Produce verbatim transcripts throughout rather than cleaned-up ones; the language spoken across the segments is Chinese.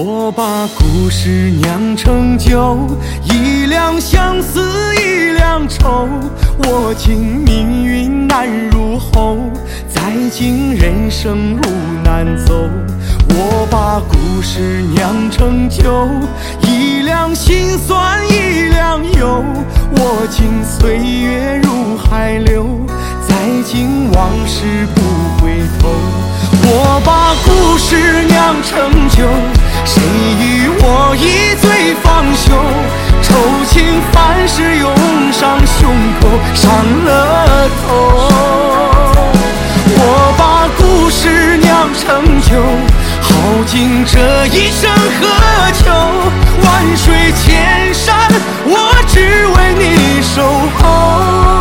我把故事酿成酒，一两相思一两愁。我今命运难入喉，再经人生路难走。我把故事酿成酒，一两心酸一两忧。我今岁月如海流，再经往事不回头。我把故事酿成酒，谁与我一醉方休？愁情烦事涌上胸口，伤了头。我把故事酿成酒，耗尽这一生何求？万水千山，我只为你守候。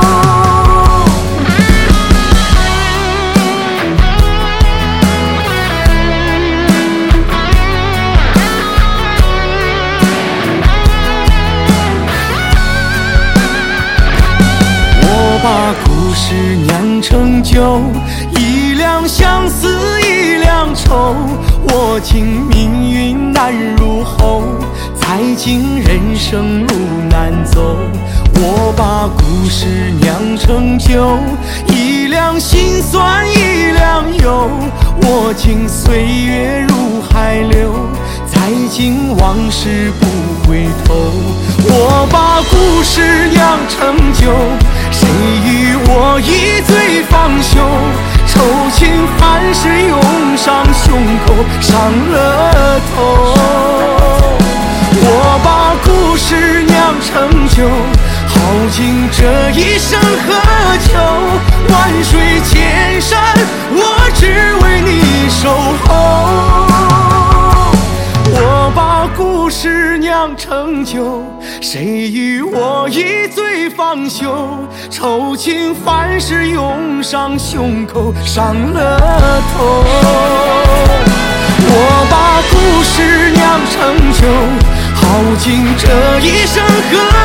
把故事酿成酒，一两相思一两愁。我今命运难入喉，再经人生路难走。我把故事酿成酒，一两心酸一两忧。我今岁月如海流，再经往事不回头。我把故事酿成酒，谁与我一醉方休？愁情烦事涌上胸口，伤了头。我把故事酿成酒，耗尽这一生何求？万水千山，我只为你守候。我把故事酿成酒，谁与我一醉方休？愁情烦事涌上胸口，伤了头。我把故事酿成酒，耗尽这一生何